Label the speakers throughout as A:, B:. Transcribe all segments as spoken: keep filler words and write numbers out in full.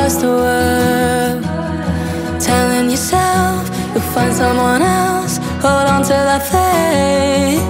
A: across the world, telling yourself you'll find someone else. Hold on to that faith.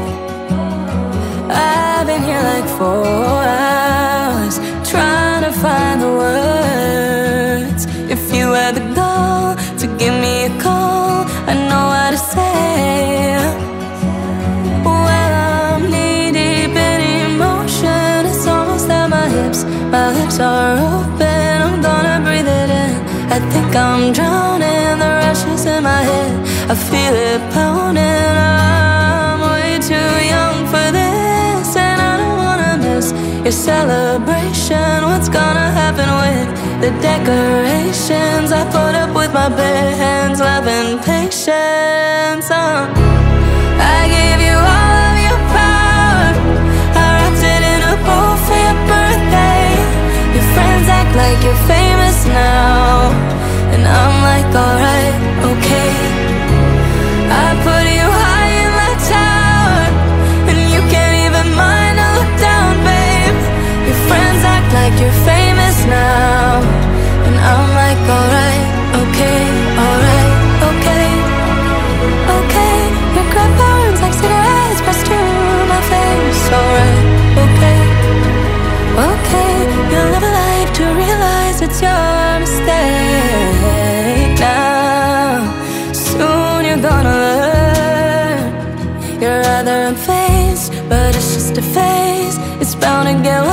A: I've been here like four hours trying to find the words. If you had the goal to give me a call, I know what to say. Well, I'm knee-deep in emotion. It's almost at my hips. My lips are open, I'm gonna breathe it in. I think I'm drowning, the rush is in my head. I feel it pounding. I'm way too young for this, and I don't wanna miss your celebration. What's gonna happen with the decorations I put up with my bare hands, love and patience? uh. I gave you all of your power, I wrapped it in a bow for your birthday. Your friends act like you're famous now, and I'm like, alright, okay. I put you high in that tower, and you can't even mind to look down, babe. Your friends act like you're famous now, and I'm like, alright, okay, alright, okay, okay. Your grab burns like cigarettes pressed to my face. Alright, okay, okay. You'll never like to realize it's your mistake now. Soon you're gonna learn. You're rather unfazed, but it's just a phase. It's bound to get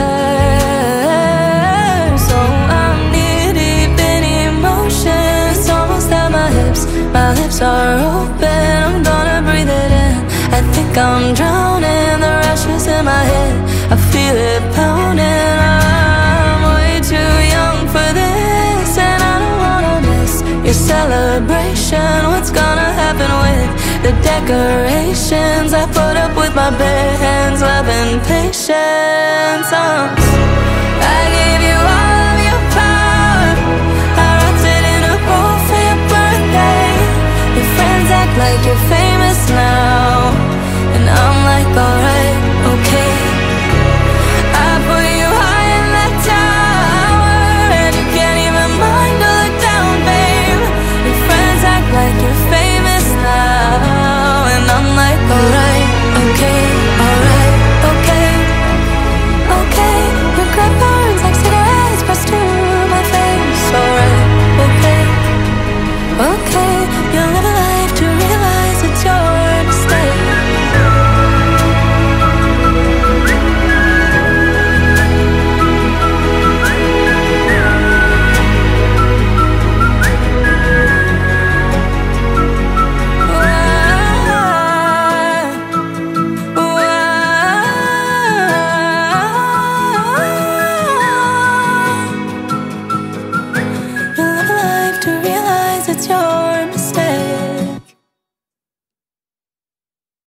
A: worse. So I'm knee-deep in emotion. It's almost at my hips. My lips are open, I'm gonna breathe it in. I think I'm drowning, the rush is in my head. I feel it pounding. I'm way too young for this, and I don't wanna miss your celebration. What's gonna happen with the decorations I put up with my bare hands, love and patience?